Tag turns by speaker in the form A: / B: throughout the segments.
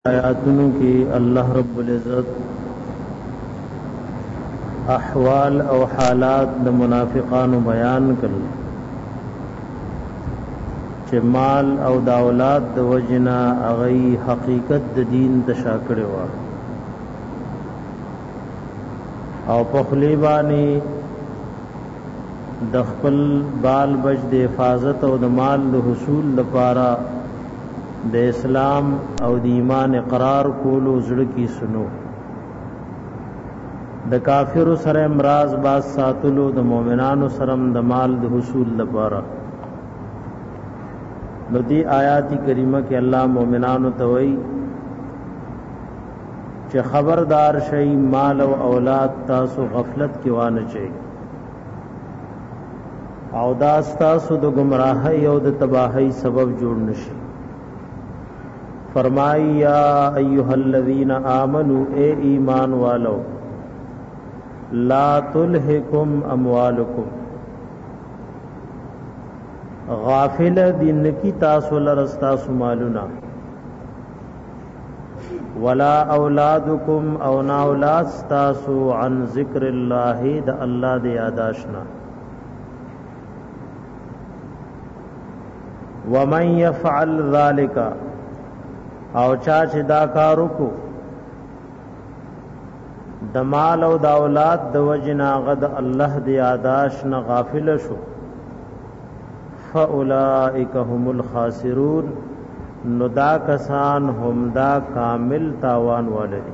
A: آیاتونو کې الله رب العزت احوال او حالات د منافقانو بیان کړل چې مال او د اولاد د وجنا اغي حقیقت د دین د شاکړه وا او په خلی باندې د خپل بال بچ د حفاظت او د مال د حصول لپاره د اسلام او د ایمان اقرار کولو زړه کی سنو د کافر سره امراض باز ساتلو د مؤمنانو سره د مال د حصول لپاره نو دی آیات کریمه کې الله مؤمنانو ته وایي چې خبردار شئ مال او اولاد تاسو غفلت کې وانه چي او دا تاسو د گمراهۍ او د تباہی سبب جوړ نشي فرمائی یا ایها الذین آمنوا اے ایمان والو لا تلہکم اموالکم غافل دین کی تاسو لرستاسو مالونا ولا اولادکم او نا اولاد تاسو عن ذکر اللہ دا اللہ دی یاداشنا ومن یفعل ذالک او چا چې دا کارو کو د مال او د اولاد د وجنا غد الله دی آداش نه غافل شو فاولائک هم الخاسرون نو دا کسان هم دا کامل تاوان والدي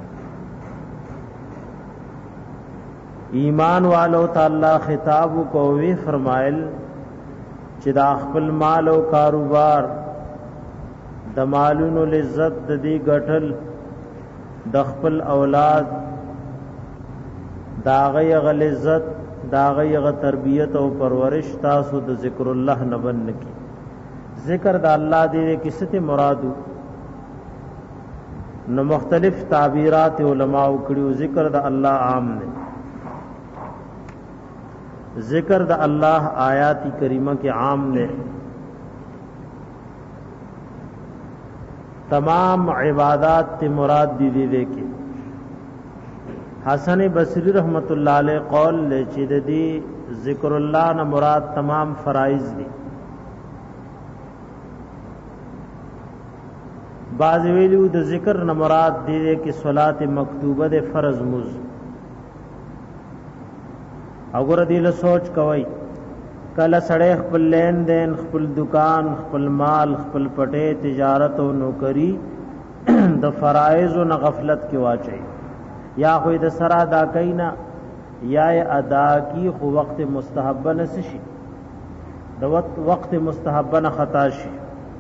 A: ایمان والو تعالی خطاب کو وی فرمایل چې دا خپل مال او کاروبار د مالونو لذت د دې غټل د خپل اولاد داغه غ لذت داغه غ تربیت او پرورش تاسو د ذکر الله نبن کی ذکر د الله دې کسته مرادو نو مختلف تعبیرات علماء کړیو ذکر د الله عام نه ذکر د الله آیات کریمه کې عام نه تمام عبادات تے مراد دی دے کے حسن بصری رحمت اللہ علیہ قول لے چید دی ذکر اللہ نہ مراد تمام فرائض دی بعض ویلیو د ذکر نہ مراد دی دے کہ صلاۃ مکتوبہ دے فرض مز اگر دی له سوچ کوي کله سړی خپل لین دین خپل دکان خپل مال خپل پټه تجارت او نوکری د فرایض او غفلت کې واچي یا خو د سرا ادا کینا یا ادا کی خو وقت مستحب نه شي د وقت مستحب نه خطا شي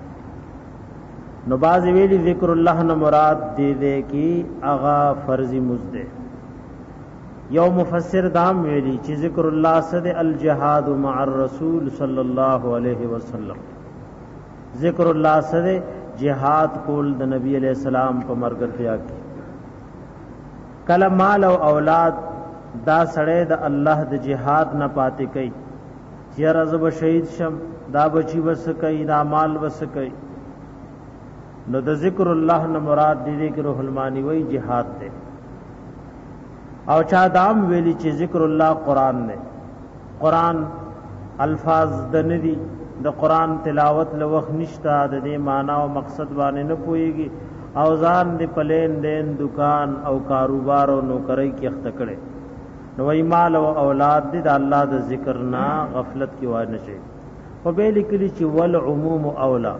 A: نو باز ویلی ذکر الله نه مراد دې کی اغا فرضی مزده یو مفسر دام ویلی چې ذکر الله صد الجهاد مع الرسول صلی الله علیه وسلم ذکر الله صد جهاد کول د نبی علیہ السلام په مرګرتیا کې کله مال او اولاد دا سړی د الله د جهاد نه پاتې کوي چې رزب شهید شم دا بچی وس کوي دا مال وس کوي نو د ذکر الله نه مراد دې کې روح المانی وی جهاد دی او چا دام ویلی چې ذکر الله قران نه قران الفاظ د ندی د قران تلاوت لوخ نشتا د دې معنی او مقصد باندې نه پويږي او ځان دې پلین دین دکان او کاروبار او نوکری کې اخته کړي نو ای مال او اولاد دې د الله د ذکر نه غفلت کې وای نه شي او به لیکلي چې ول عموم اولا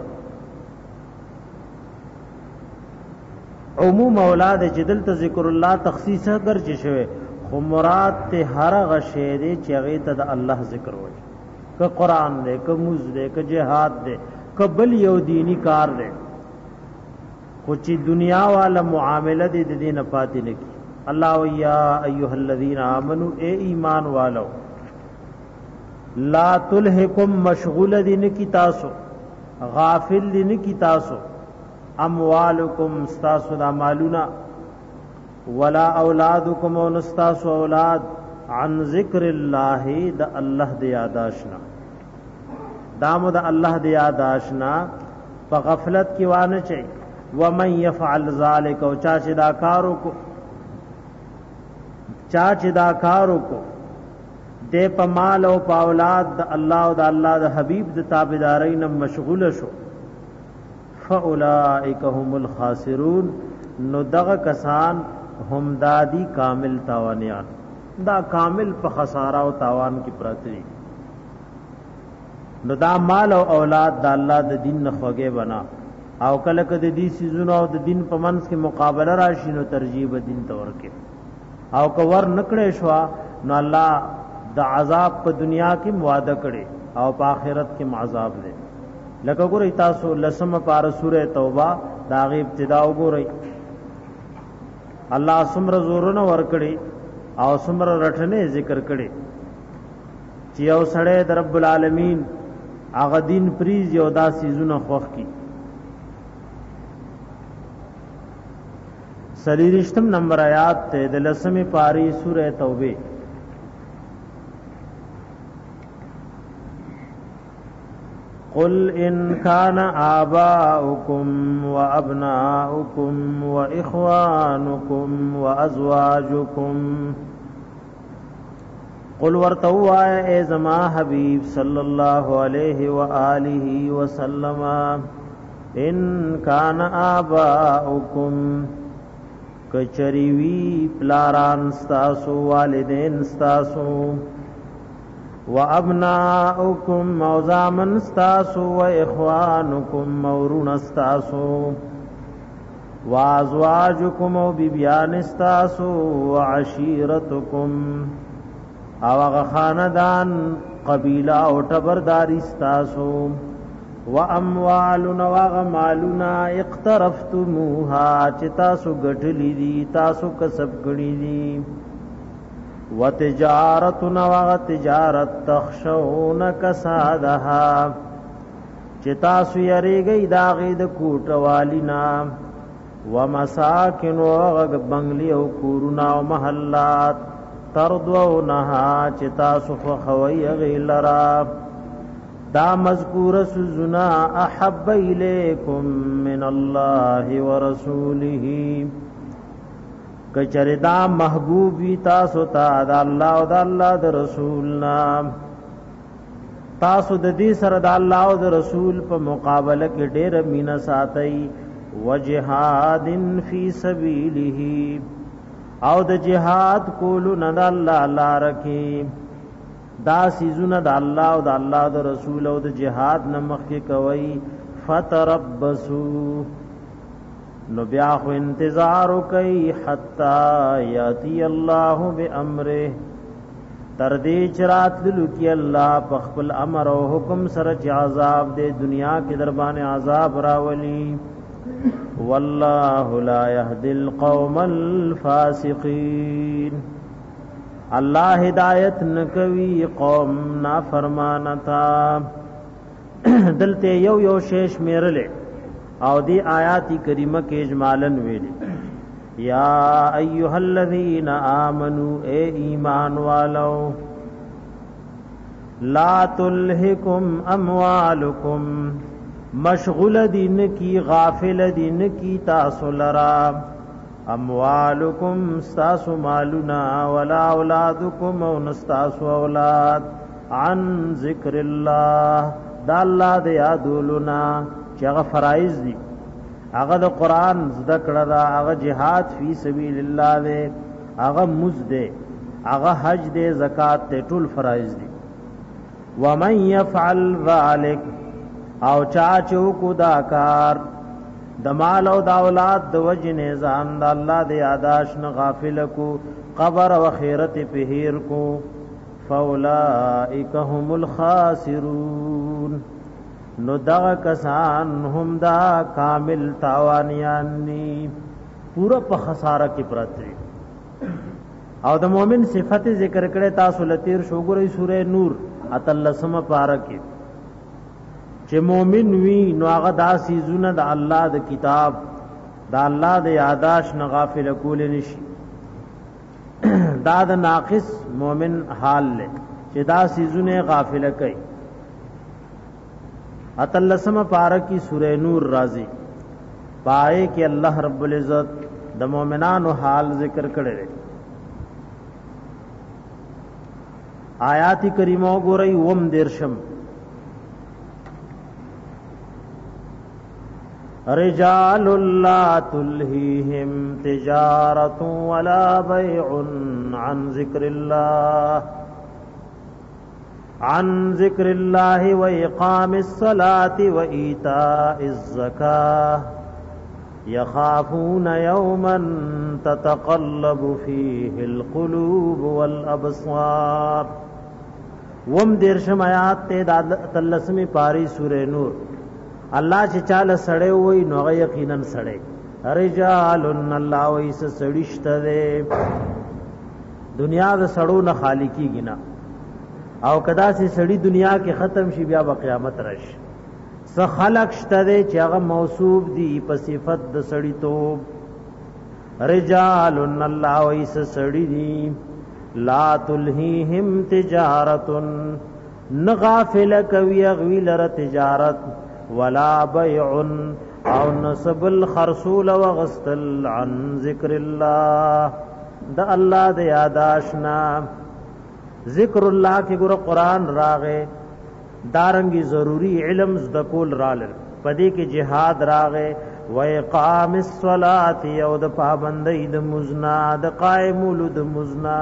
A: عموم اولاد جدل ته ذکر الله تخصیص درج شوه خو مراد ته هر غشه دې چې هغه ته د الله ذکر وایي ک قران دې ک موز دې ک جهاد دې ک بل یو دینی کار دې خو چې دنیا والا معاملې دې د دې نه پاتې نه کی الله یا ایها الذین آمنو اے ایمان والو لا تلهکم مشغول دین کی تاسو غافل دین کی تاسو اموالکم استاسو دا مالونا ولا اولادکم و نستاسو اولاد عن ذکر اللہ دا اللہ دی یاداشنا دامو دا اللہ دی یاداشنا پا غفلت کی وانا چاہی ومن يفعل ذلك او چا چې دا کارو کو دې په مال او په اولاد د الله او د الله د حبيب د تابعدارین مشغول شو فاولئک هم الخاسرون نو دغه کسان هم دادی کامل تاوانیان دا کامل په خساره او تاوان کې پراته دي نو دا مال او اولاد د الله د دین نه خوږه بنا او کله کده دې سيزونو او د دین په منځ کې مقابله راشي نو ترجیح دین تور کې او کور نکړې شو نو الله د عذاب په دنیا کې وعده کړي او په آخرت کې عذاب دے لکه ګورئ تاسو لسم پار سوره توبه دا غي ابتدا وګورئ الله سمره زورونه ور کړي او سمره رټنه ذکر کړي چې یو سړی د رب العالمین هغه دین پریز یو داسې زونه خوخ کی سلیرشتم نمبر آیات ته د لسمه پاری سوره توبه قل ان كان آباؤكم وابناؤكم واخوانكم وازواجكم قل ورتوا اے زما حبیب صلی اللہ علیہ وآلہ وسلم ان كان آباؤكم کچریوی پلاران ستاسو والدین ستاسو وابناؤکم موزامن ستاسو واخوانکم مورون ستاسو وازواجکم و بیبیان ستاسو وعشیرتکم او اغا خاندان قبیلہ او ٹبرداری ستاسو واموالن واغ مالنا اقترفتموها چه تاسو گٹلی دی تاسو کسب گڑی دی وتجارتنا وتجارت تخشون کسادها چتا سویریږي داغې د کوټوالینا ومساکن وغ بنگلی او کورونا او محلات ترضونها چتا سفخوي غیلرا دا مذکور سزنا احب الیکم من الله ورسوله کچره دا محبوبی تاسو ته د الله او د الله د رسول نام تاسو د دې سره د الله او د رسول په مقابله کې ډېر مینا ساتي وجهاد فی سبیله او د جهاد کولو نه د الله لار کې دا سيزونه د الله او د الله د رسول او د جهاد نمخ کې کوي فتربصوا نو بیا خو انتظار کوي حتا یاتی الله بامره تر دې چرات لکی الله په خپل امر او حکم سره چې عذاب دې دنیا کې در باندې عذاب راولي والله لا يهدي القوم الفاسقين الله هدایت نکوي قوم نافرمانتا دلته یو شیش میرله او دی آیات کریمه کې اجمالاً ویلي یا ایها الذین آمنوا اے ایمان والو لا تلهکم اموالکم مشغول دین کی غافل دین کی تاسو لرا اموالکم استاسو مالنا ولا اولادکم او نستاسو اولاد عن ذکر الله دا الله د یادولنا چې هغه فرایض دي هغه د قران زده کړه دا هغه jihad فی سبیل الله دی هغه مز دی هغه حج دی زکات ته ټول فرایض دي ومن يفعل ذلك او چا چوکو دا کار د مال او د اولاد د وجنه ځان د الله د یاداش نه غافل کو قبر او خیرت په هیر کو فاولائک هم الخاسرون نو دا کسان هم دا کامل تاوانیان نی پورا په خساره کې پراته او د مؤمن صفت ذکر کړي تاسو لتیر شوګوري سوره نور اتلسم پارکه چې مؤمن وی نو هغه داسې زونه د الله د کتاب د الله د یاداش نه غافل کول نشي دا د ناقص مؤمن حال له چې داسې زونه غافل کوي اتلسم پارکی سورہ نور رازی پای کې الله رب العزت د مؤمنانو حال ذکر کړی. آیات کریمه ګورئ وم درشم رجال لا تلهیهم تجارت ولا بیع عن ذکر الله واقام الصلاة وایتاء الزکاة یخافون یوما تتقلب فیه القلوب والابصار. وم درشم آیات ته تلسمی پاری سورہ نور. الله چې چاله سړی وای نو هغه یقینا سړی. رجال الله وایس سړیشته ده دنیا د سړو نه خالقیږي نه، او کدا سي سړی دنیا کې ختم شي بیا به قیامت راشي. س خلق شته ده چې هغه موصوف دي په صفت د سړی توب. رجال الله وایس سړی دي لا تلهیهم تجارت نغافل کوي غویلر تجارت ولا بیع او نسب الخرسول وغسل عن ذکر الله د الله د یاداشنا. ذکر الله کې ګور قران راغې دارنګي ضروری علم ز کول رالل پدې کې جهاد راغې و اقام الصلاه او د پابندۍ د مزنا د قائمول د مزنا.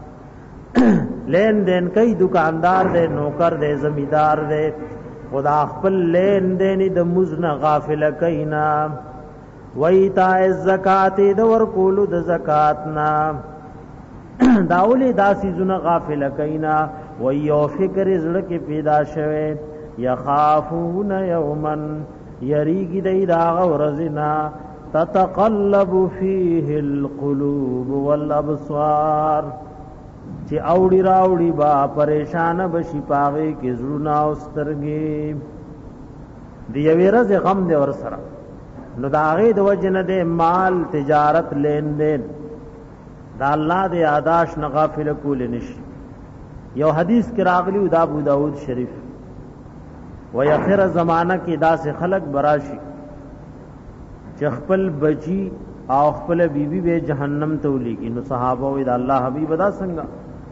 A: لین دین کوي دکاندار دے نوکر دے زمیدار دے خدا خپل لین دین د مزنا غافل کینا. وایتاء الزکات د ورکول د زکاتنا داولی داسی زونه غافل کینا. و یو فکر زړه کې پیدا شوه یخافون یوما یریګ دی دا ورزنا تتقلب فیه القلوب والابصار چې اوړي راوړي با پریشان بشي پاغه کې زړونه او سترګې دی ویرز غم دی ور سره. نو داغه د وجنه د مال تجارت لین دین دا الله د یاداش نه غافل کول نشي. یو حدیث کې راغلی د ابو داود شریف و اخر زمانہ کې دا سے خلق براشي چې خپل بچی او خپل بیبي به جهنم ته ولېږي. نو صحابه وې د الله حبیب دا څنګه.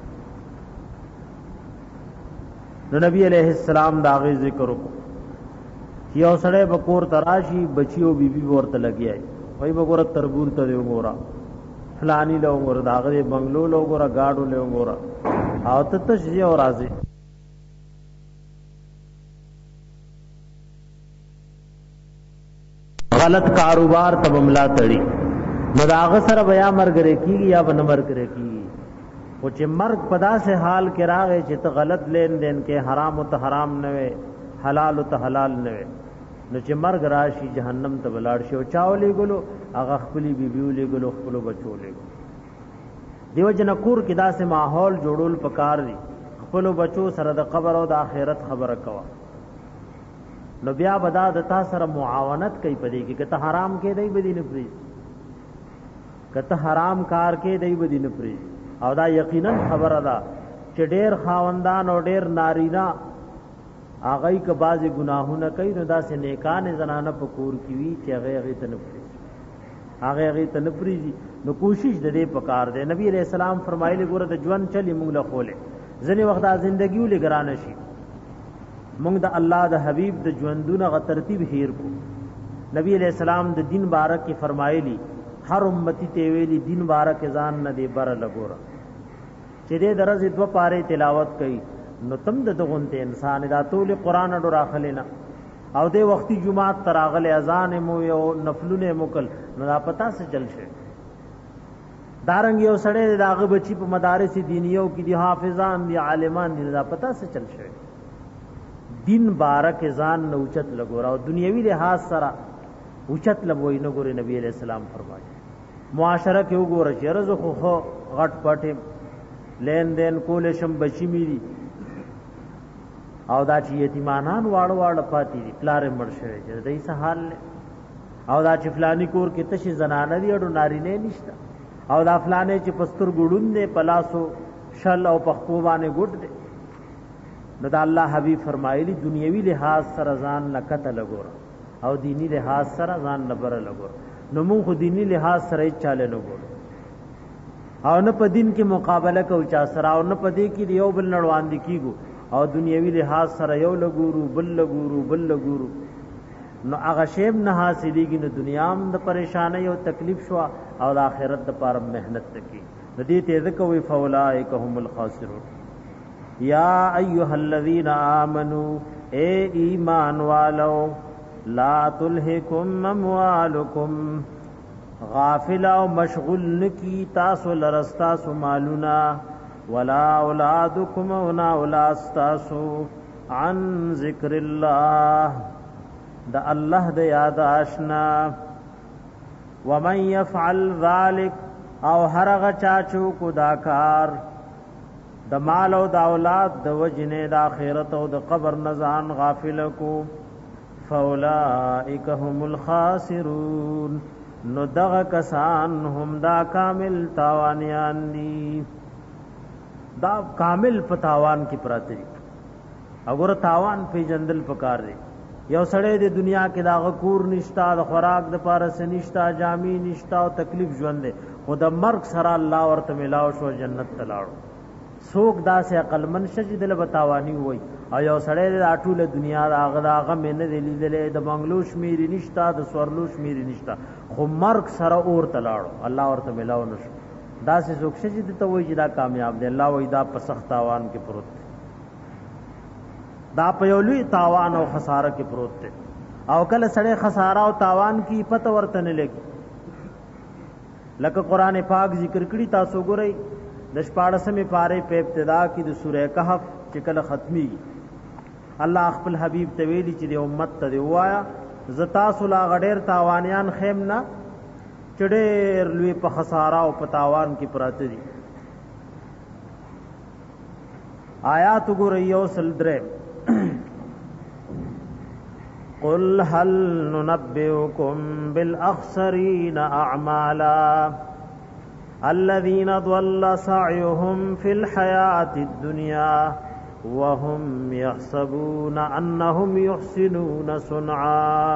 A: نو نبی علیہ السلام دا غي ذکر وکړو یو سړی بکور تراشی بچی او بیبي ورته لګیای وای بګور تربور ته وګورا فلانی له وګورا داغه بنگلو له وګورا گاډو له وګورا او ته تشجیع او راضی. غلط کاروبار ته بملا تړي نو داغه سره بیا مرګ کیږي یا بن مرګ کیږي. او چې مرګ پدا سے حال کې راغی چې ته غلط لین دین کې حرام او ته حرام نه وي حلال او ته حلال نه وي نو چې مرګ راشي جهنم ته بلاړ شي. او چاولې ګلو هغه خپلې بیبيولې ګلو خپل بچولې دیو جن کور کې داسې ماحول جوړول پکار دي خپل بچو سره د قبر او د آخرت خبره کوا. نو بیا بدا د تا سره معاونت کوي پدې کې کته حرام کې دی بدی نه پری کته حرام کار کې دی بدی نه پری. او دا یقینا خبره ده چې ډېر خاوندان او ډېر نارینا هغه ک بعضی گناهونه کوي نو دا سه نیکان زنانه په کور کې وی چې هغه ته نه پری هغه ته نه پریږي. نو کوشش د دې پکار دی. نبی علیہ السلام فرمایلی ګوره د ژوند چلی موږ له خوله ځنی وخت د ژوندۍ ولې ګران شي موږ د الله د حبیب د ژوندونه غ ترتیب هیر کو. نبی علیہ السلام د دین بارک کی فرمایلی هر امتی ته ویلی دین بارک ځان نه دی بر لګورا چې دې درځ دو پاره تلاوت کړي نو تم د دغونته انسان دا ټول قران اډو راخلینا او دې وختي جمعات تراغله اذان مو یو نفلونه مکل نو دا پتا څه چل شي. دارنګ یو سړی داغه بچی په مدارس دینیو کې دی حافظان دی عالمان دی دا پتا څه چل شي. دین بارک ځان نوچت لګورا او دنیوي لحاظ سره اوچت لبوي نه ګوري. نبی علیہ السلام فرمایي معاشره کې وګوره چې رزق خو غټ پټه لین دین کول شم بچی میری او دا چې یتیمانان واړه واړه پاتې دي پلار مړ شوی چې دای څه حال او دا چې فلانی کور کې تشي زنانه دی اډو نارینه نشته او دا فلانه چې پستر ګډون دی پلاسو شل او پخپو باندې ګډ دی. نو دا الله حبیب فرمایلی دنیوي لحاظ سره ځان لکته لګور او دینی لحاظ سره ځان نبر لګور نو موږ خو دینی لحاظ سره چاله لګور او نه په دین کې مقابله کو چا سره او نه په دې کې یو بل نړوان دي کیګو او دنیوي لحاظ سره یو لګورو بل لګورو نو هغه شیم نه حاصلېږي نو دنیا هم د پریشانۍ او تکلیف شو او د آخرت لپاره مهنت وکړي د دې ته ذکر وی فاولائک هم الخاسرون یا ایها الذین آمنوا اے ایمان والو لا تلهکم اموالکم غافل او مشغول نکی تاسو لرستا سو مالونا ولا اولادکم ونا اولادتاسو عن ذکر الله د الله د یاد آشنا ومن يفعل ذلك او هرغه چاچو کو داکار د مال او د اولاد د وجنه د اخرت او د قبر نزان غافل کو فاولائک هم الخاسرون نو دغه کسان هم دا کامل تاوانیان دي دا کامل پتاوان کی پراتی اگر تاوان پی جندل پکار دی یو سړی د دنیا کې دا غکور نشتا د خوراک د پارس نشتا جامی نشتا او تکلیف ژوند دی خو د مرګ سره الله ورته ملاو شو جنت تلاړو څوک داسې عقلمن شجد له بتاوانی وای او یو سړی د اټوله دنیا راغه مینه دی لیدلې د بنگلو شمیري نشتا د سورلو شمیري نشتا خو مرګ سره اور تلاړو الله ورته ملاو نشو داسې څوک شجد ته وای چې دا کامیاب دی الله وای دا په سخت تاوان کې پروت دا په یو لوی تاوان او خساره کې پروت دی او کله سړی خساره او تاوان کې پته ورته نه لګي لکه قران پاک ذکر کړی تاسو ګورئ د 14مې پاره په ابتدا کې د سوره کهف چې کله ختمي الله خپل حبيب ته ویلي چې د امت ته وایا زتا سلا غډیر تاوانیان خیم نه چډیر لوی په خساره او په تاوان کې پراته دي آیات ګورئ یو سلدره قل هل ننبئكم بالاخسرين اعمالا الذين ضل سعيهم في الحياة الدنيا وهم يحسبون انهم يحسنون صنعا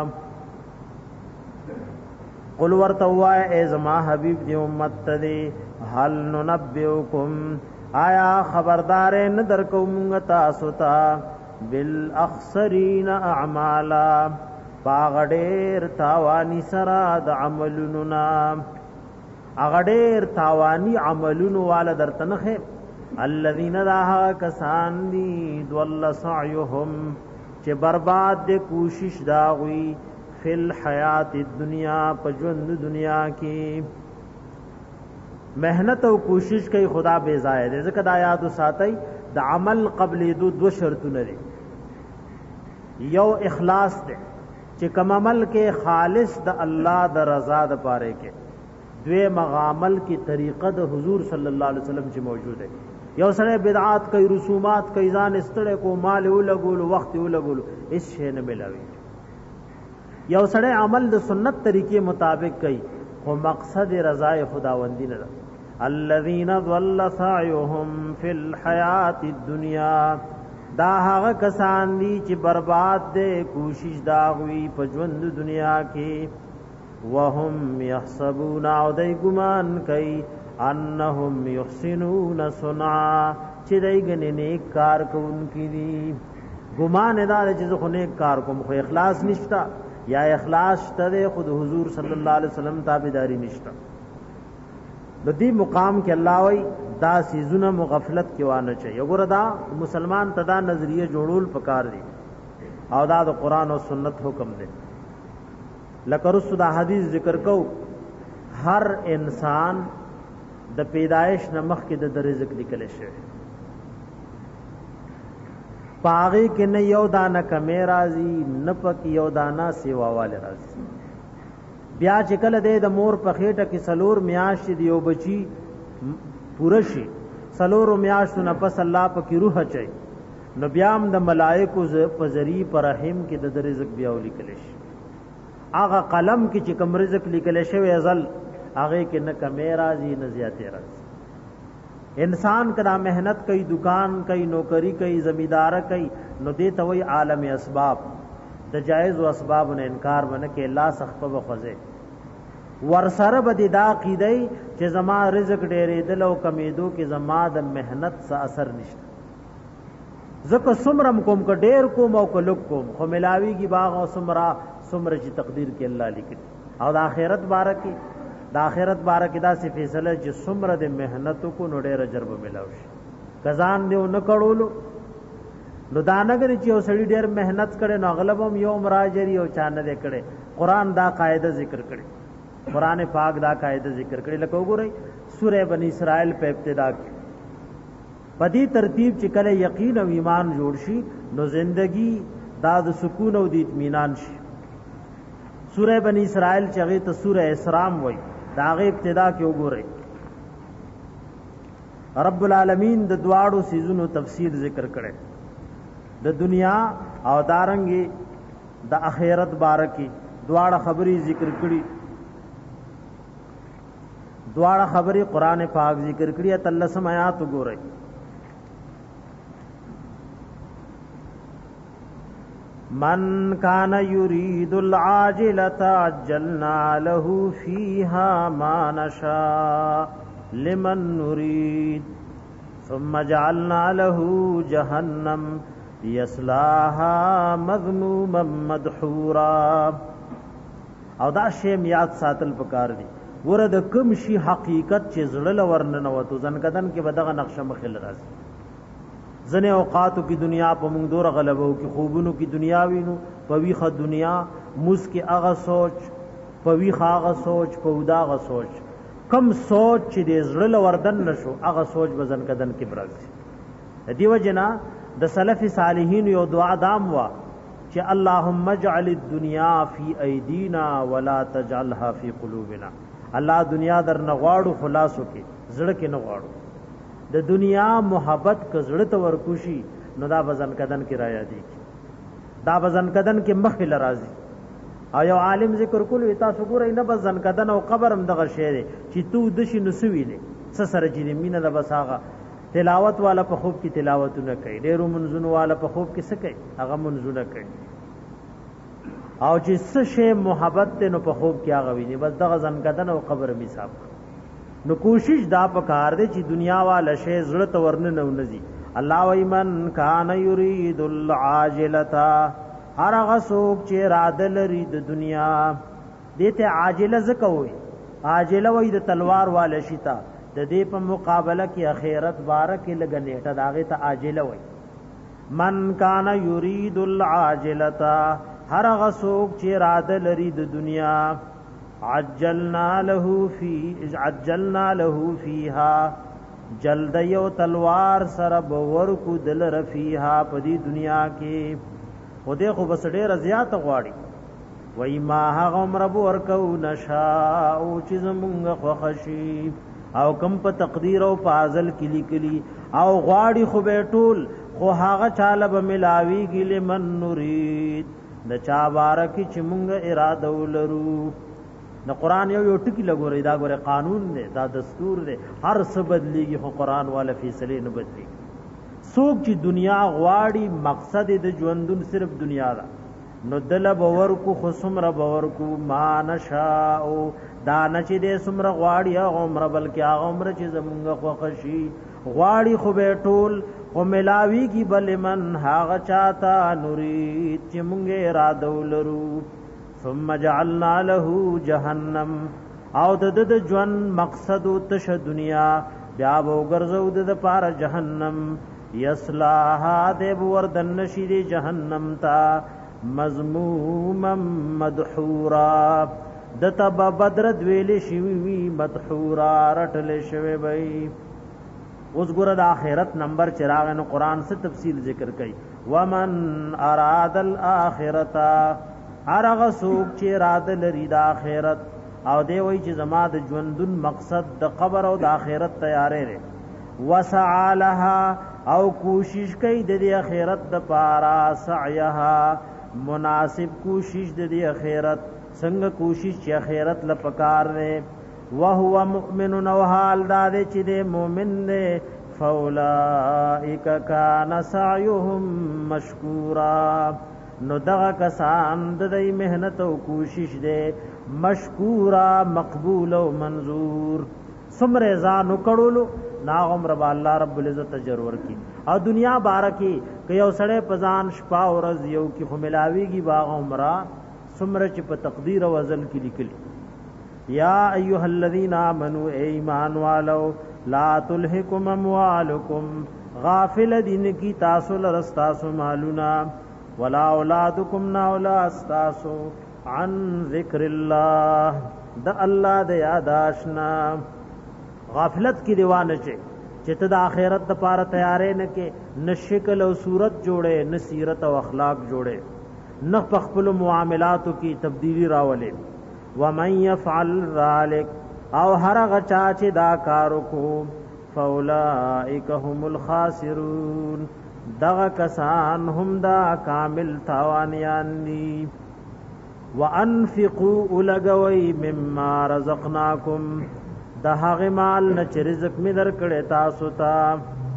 A: قل ورتوا اے زما حبیب دی امت ته هل ننبئكم آیا خبردار نه درکوم تاسو ته بالاخسرین اعمالا باغډیر تاوانی سرا د عملونو نا اغډیر تاوانی عملونو والا درتنخه الذین راها کسان دی ضل سعیهم چې برباد د کوشش داوی فل حیات الدنیا پجوند دنیا کی محنت او کوشش کوي خدا بے ضایع دې ځکه د آیات ساتي د عمل قبل دو شرطونه دي یو اخلاص دے چې کوم عمل کې خالص د الله د رضا د پاره کې دوی مغامل کی طریقه د حضور صلی الله علیه وسلم چې موجود ہے یو سره بدعات کوي رسومات کوي ځان استړې کو مال ولګول وخت ولګول اس شی نه ملاوي یو سره عمل د سنت طریقې مطابق کوي خو مقصد رضا خداوندی نه الذين ضل سعيهم في الحياة الدنيا دا هغه کسان دي چې برباد دي کوشش دا ہوئی په ژوند دنیا کې وهم يحسبون او دای ګمان کوي انهم يحسنون صنعا چې دای ګنې نیک کار کوونکي دي ګمان ادا چې زه نیک کار کوم خو اخلاص نشتا یا اخلاص ته خود حضور صلی الله علیه وسلم تابعداري نشتا د دې مقام کې الله وای دا سيزونه مغفلت کې وانه چي وګوره دا مسلمان تدا نظریه جوړول پکار دي او دا د قران او سنت حکم دی لکه رسول حدیث ذکر کو هر انسان د پیدایش نمخ کې د رزق لیکل شوی پاغي کې نه یو دانه کمې راځي نه پک یو دانه سیوا والے راځي بیا چې کله د مور په خېټه کې سلور میاشت دیو بچی پورشي سلور میاشت نه پس الله په کې روح چي نو بیا هم د ملائکو په ذری پر رحم کې د رزق بیا ولیکل شي هغه قلم کې چې کوم رزق لیکل شوی ازل هغه کې نه کمې راځي نه زیاتې راځي انسان کدا محنت کوي دکان کوي نوکری کوي زمیندار کوي نو دې ته وی عالم اسباب د جایز او اسباب نه انکار ونه کې الله سخت په خوځه ور سره به دا قیدای چې زما رزق ډېرې دل او کمیدو کې زما د مهنت څخه اثر نشته زکه سمرم کوم ک ډېر کوم او ک لوک کوم خو ملاوی کی باغ او سمرا سمر چې تقدیر کې الله لیکي او د آخرت بارکه د آخرت بارکه دا سی فیصله چې سمر د مهنت کو نو ډېر اجر به ملاوي کزان دیو نه کړولو نو دانګری چې اوسړي ډېر مهنت کړي نو اغلبم یو مراجری او چانه دې کړي قران دا قاعده ذکر کړي قران پاک دا قاعده ذکر کړي لکه وګورئ سوره بنی اسرائیل په ابتدا کې پدی ترتیب چې کله یقین او ایمان جوړ شي نو زندگی دا د سکون او د اطمینان شي سوره بنی اسرائیل چې هغه ته سوره اسراء وایي دا هغه ابتدا کې وګورئ رب العالمین د دواړو سيزونو تفسیر ذکر کړي د دنیا او دارنګي د آخرت بارکی دواړه خبري ذکر کړي دواړه خبري قران پاک ذکر کړي ته سم آیات وګورئ من کان یرید العاجلة عجلنا له فیها ما نشاء لمن نريد ثم جعلنا له جهنم یصلاها مذموما مدحورا او دا شیم یاد ساتل پکار دی ورته کوم شي حقیقت چې زړه لورننه وته ځنکدن کې بدغه نقشه مخل راځي ځنه اوقاتو کی دنیا په موږ دور غلبو کی خوبونو کی دنیا وینو پویخه دنیا موس کی هغه سوچ پویخه هغه سوچ پوداغه سوچ کم سوچ چې دې زړه لوردن نشو هغه سوچ بزن کدن کې برازي دیو جنا د سلف صالحین یو دعا دام وا چې اللهم اجعل الدنيا في ايدينا ولا تجعلها في قلوبنا الله دنیا در نغواړو خلاصو کې زړه کې نغواړو د دنیا محبت ک زړه ته ورکوشي نو دا وزن کدن کې رایا دي دا وزن کدن کې مخ لرازي او یو عالم ذکر کول تاسو ګورئ نه وزن کدن او قبر هم دغه شی دی چې تو دشي نسویلې سره چې مینه د بساغه تلاوت والا په خوب کې تلاوت نه کوي ډېرو منځونو والا په خوب کې څه کوي هغه منځونه کوي او چې څه شی محبت ته نو په خوب کې هغه ویني بس دغه ځن کدن او قبر می صاحب نو کوشش دا پکار دی چې دنیا والا شی زړه ته ورنه نه ونځي الله وایمن کان یرید العاجلتا هر هغه څوک چې اراده لري د دنیا دته عاجله زکوي عاجله وای د تلوار والا شتا د دې په مقابله کې اخرت بارک لګنیټه داغه ته عاجله وای من کان یرید العاجلتا هر هغه څوک چې اراده لري د دنیا عجلنا له فیها جلد یو تلوار سره باور کو دل رفیها پدی دنیا کې خدای خو بس ډېر زیات غواړي وای ما هغه عمر ورکو نشاء او چې زمونږ خوښي او کم په تقدیر او په ازل کې لیکلي او غواړي خو به ټول خو هغه چاله به ملاوي ګل من نورید د چا بارکی چې مونږ اراده ولرو د قران یو ټکی لګوري دا ګوره قانون دی دا دستور دی هر څه بدلیږي خو قران والا فیصله نه بدلی څوک چې دنیا غواړي مقصد د ژوندون صرف دنیا دا نو دل باور کو خصمره باور کو ما نشاء دا نه چې دې سمره غواړي عمر بلکې هغه عمر چې زمونږ خوښي غواړي خو به ټول او ملاوی کی بل من هاغ چاہتا نورید چې مونږه اراده ولرو ثم جعلنا له جهنم او د ژوند مقصد او تش دنیا بیا وګرځو د پار جهنم یصلاها د وردن نشی دی جهنم تا مذموما مدحورا د تب بدر دویل شوی مدحورا رټل شوی وای اوس ګره د آخرت نمبر چراغ نو قران سے تفصیل ذکر کړي ومن اراد الاخرته هرغه سوق چې اراده لري د آخرت او دی وای چې زما د ژوندون مقصد د قبر او د آخرت تیارې لري وسعى لها او کوشش کوي د آخرت د پارا سعيها مناسب کوشش د آخرت څنګه کوشش چې آخرت لپاره لري وهو مؤمن او حال دا دې چې دې مؤمن دې فاولائک کان سعیهم مشکورا نو دغه کسان د دې مهنت او کوشش دې مشکورا مقبول او منظور سمره ځان وکړلو ناغم رب الله رب العزت اجر ورکی او دنیا بارکی که یو سړی پزان شپا ورځ یو کی خو ملاویږي باغ عمره سمره چې په تقدیر او ازل کې لیکلي یا ایها الذین آمنوا ایمان والو لا تلهکم اموالکم غافل دین کی تاسو لرستاسو مالونا ولا اولادکم نا اولادستاسو عن ذکر الله د الله د یاد آشنا غافلت کی دیوانه چې ته د آخرت لپاره تیارې نه کې نه شکل او صورت جوړې نه سیرت او اخلاق جوړې نه په خپل معاملاتو کې تبدیلی راولې ومن يفعل ذلك او هر غچا چې دا کار وکړو فاولئک هم الخاسرون دغه کسان هم دا کامل تاوانیان دي وانفقوا لغوي مما رزقناکم د هغه مال نه چې رزق می درکړې تاسو ته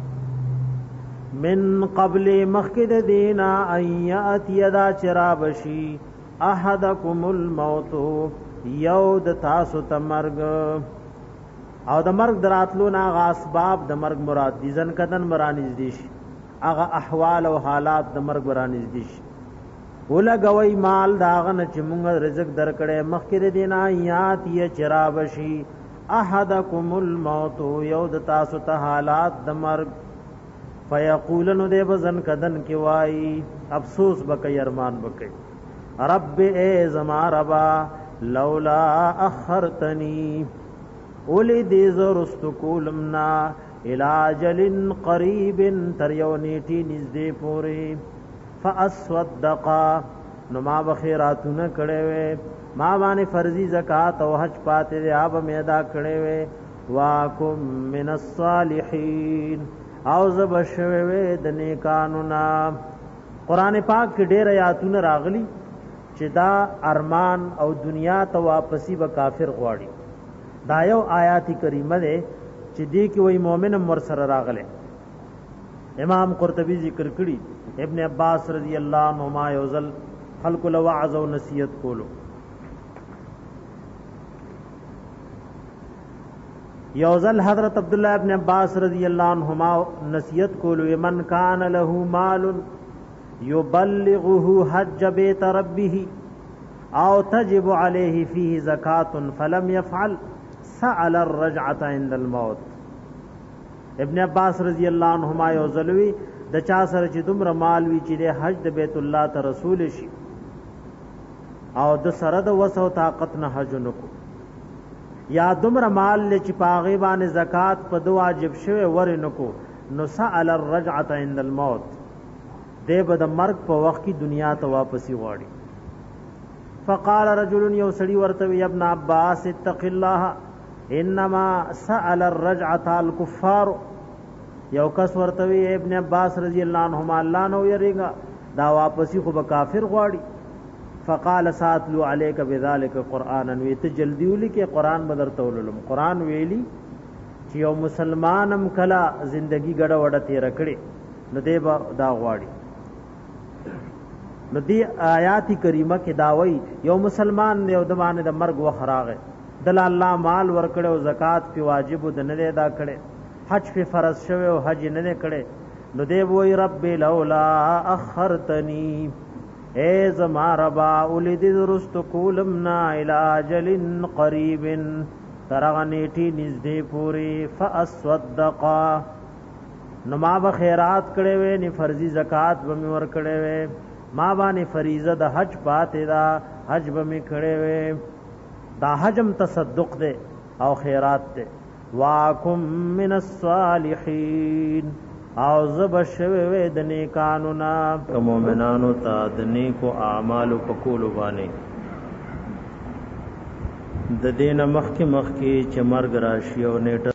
A: من قبل مخکد دینا ایات یدا چرابشی احدکم الموت یود تاسو ته مرګ او د مرګ دراتلو نه غ اسباب د مرګ مراد دي ځن کدن مرانیز دي شي هغه احوال او حالات د مرګ مرانیز دي شي ولګوي مال داغه نه چې موږ رزق درکړې مخکد دینا ایات ی چرابشی احدکم الموت یود تاسو ته حالات د مرګ فیقولن دے بزن کدن کی وائی افسوس بکی ارمان بکی رب اے زما ربا لولا اخرتنی اولی دیز رستکولمنا الاجل قریب تریونیٹی نزدی پوری فاسودقا نما بخیراتو نکڑے وے ما بانی فرضی زکاة و حج پاتے دے آب میدا کڑے وے واکم من الصالحین او زبشوی د نیکانو نا قران پاک کې ډېر آیاتونه راغلي چې دا ارمان او دنیا ته واپسی به کافر غواړي دا یو آیات کریمه ده چې دې کې وای مؤمن مر سره راغله امام قرطبی ذکر کړي ابن عباس رضی الله عنهما یوزل خلق له وعظ او نصیحت کولو یوزل حضرت عبداللہ ابن عباس رضی اللہ عنہما نصیحت کولو من کان له مال یبلغه حج بیت ربه او تجب علیه فیه زکاة فلم يفعل سأل الرجعة عند الموت ابن عباس رضی اللہ عنہما یوزلوی د چا سره چې دومره مال وی چې د حج د بیت الله ته رسول شي او د سره د وسو طاقت نه حج نکو یا دومره مال چې پاغي باندې زکات په دو واجب شوی ورنکو نو سأل الرجعة عند الموت دی به د مرګ په وخت کې دنیا ته واپسی غواړي فقال رجل یو سړی ورته ابن عباس اتق الله انما سأل الرجعة الكفار یو کس ورته ابن عباس رضی الله عنهما الله نو یریگا دا واپسی خو به کافر غواړي فقال ساتلو علیک بذلک قرانا ویت جلدی ولي کې قران بدر توللم قران ویلی چې یو مسلمانم کلا زندگی ګډه وډه تیر کړي نو دی با دا غواړي نو دی آیات کریمه کې داوی یو مسلمان یو د باندې د مرګ وخراغه دل الله مال ورکړو او زکات په واجب د نه ادا کړي حج په فرض شوی او حج نه کړي نو دی وای رب لولا اخرتنی اے زما ربا اولید درست کولمنا الاجل قریب ترغنیٹی نزدې پوری فاسودقا نو ما به خیرات کړي وې نه فرضی زکات به می ور کړي وې ما باندې فریضه د حج پاتې دا حج به می کړي وې دا حجم تصدق دے او خیرات دے واکم من الصالحین او زبشوی د نیکانو نا مومنانو ته د نیکو اعمالو په کولو باندې د دین مخکې چې مرګ راشي او نیټه